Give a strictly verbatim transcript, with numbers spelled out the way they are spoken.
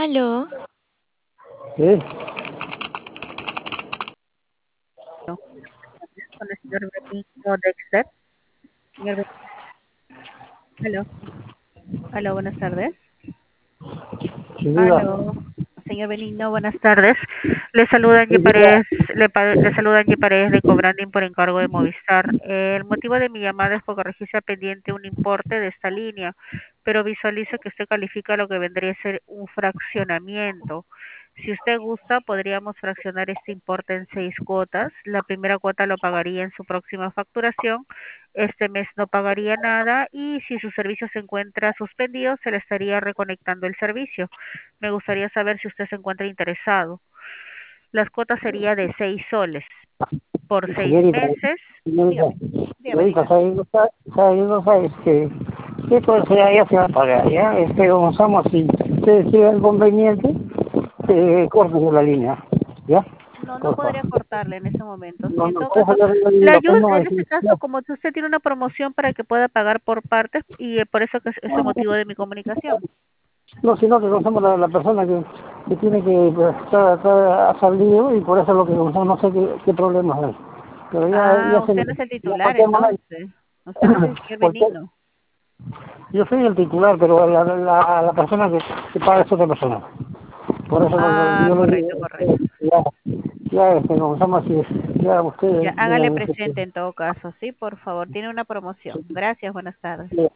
Aló, Sí, No, con el señor Benigno Dexter. Señor Ben- Aló, aló, buenas tardes. sí, diga, Aló, señor Benigno, buenas tardes. Le saluda sí, Angie diga. Paredes, le, pa- le saluda Angie Paredes de Cobranding por encargo de Movistar. El motivo de mi llamada es porque registra pendiente un importe de esta línea, pero visualizo que usted califica lo que vendría a ser un fraccionamiento. Si usted gusta, podríamos fraccionar este importe en seis cuotas. La primera cuota lo pagaría en su próxima facturación. Este mes no pagaría nada y si su servicio se encuentra suspendido, se le estaría reconectando el servicio. Me gustaría saber si usted se encuentra interesado. Las cuotas sería de seis soles por seis Señorita, meses. señorita, Dígame, dígame, señorita, dígame. ¿sabe cosa? ¿Sabe cosa? Este, que todo eso ya, ya se va a pagar, ¿ya? Este, Gonzalo, si ustedes tienen conveniente, eh, corten la línea, ¿ya? No, no Por favor. podría cortarle en ese momento. No, Sí, en no, todo por eso caso, yo le le digo, pues ayudo, no, en es, este no, caso, como si usted tiene una promoción para que pueda pagar por partes y eh, por eso que es es el motivo de mi comunicación. no, sino que Gonzalo la, la persona que, que tiene que pues, estar, estar, ha salido y por eso es lo que Gonzalo no sé qué, qué problemas hay. Pero ya, Ah, ya se usted le, no es el ya titular cualquier momento, entonces. Usted no es el señor cualquier, Benigno. yo soy el titular, pero la, la, la persona que, que paga es otra persona. Por eso lo, lo- Ah, yo le digo, correcto, correcto. este, ya, ya, este, como se llama así, ya Ya ustedes, hágale díganme, este, presente en todo caso, sí, por favor. Tiene una promoción. Gracias, buenas tardes.